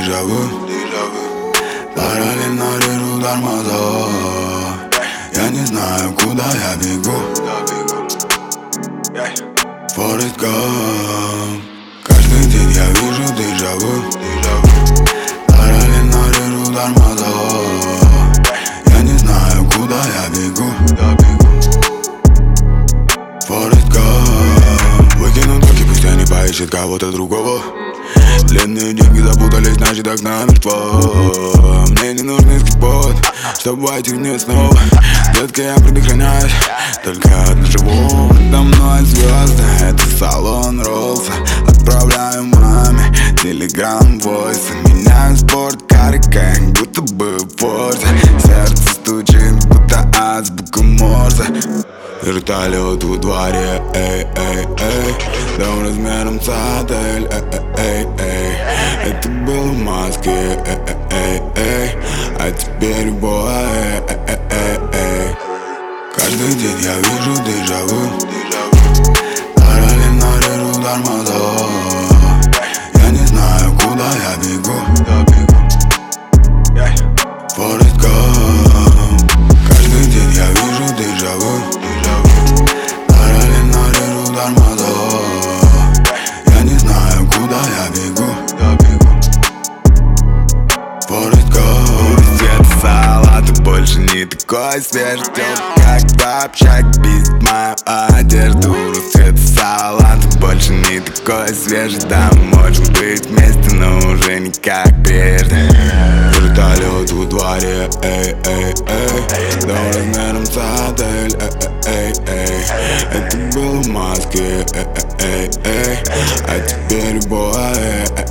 дежавю. Параллельно режу тормоза. Я не знаю, куда я бегу. Форест Гамп. Каждый день я вижу дежавю. Параллельно режу тормоза. Я не знаю, куда я бегу. Форест Гамп. Выкину токи, пусть они поищут кого-то другого. Длинные деньги запутались, значит окна мертво. Мне не нужный скипот, чтобы войти в нее снова. Детка, я предохраняюсь, только одно живу. Предо мной звезды, это салон Роллса. Отправляю маме телеграм-войсы. Меняю спорткары, как будто бы в Форзе. Сердце стучит, будто азбука Морзе. Вертолет во дворе, эй, эй, эй. Дом размером с отель, эй, эй, эй. Это было в Москве, эй, эй, эй. А теперь бой, эй, эй, эй, эй. Каждый день я вижу дежавю. Параллельно режу тормоза. Я не знаю, куда я бегу. Форест Гамп. Каждый день я вижу дежавю. Параллельно режу тормоза. Я не знаю, куда я бегу. Форест Гамп. Цвет салата больше не такой свежий. Как в общаге бесит мою одежду. Цвет салата больше не такой свежий. Да, можем быть вместе, но уже не как прежде. Вертолет во дворе, эй, эй, эй. Дом размером с отель, эй, эй, эй. Это было в Москве, эй, эй, эй. А теперь бой, эй,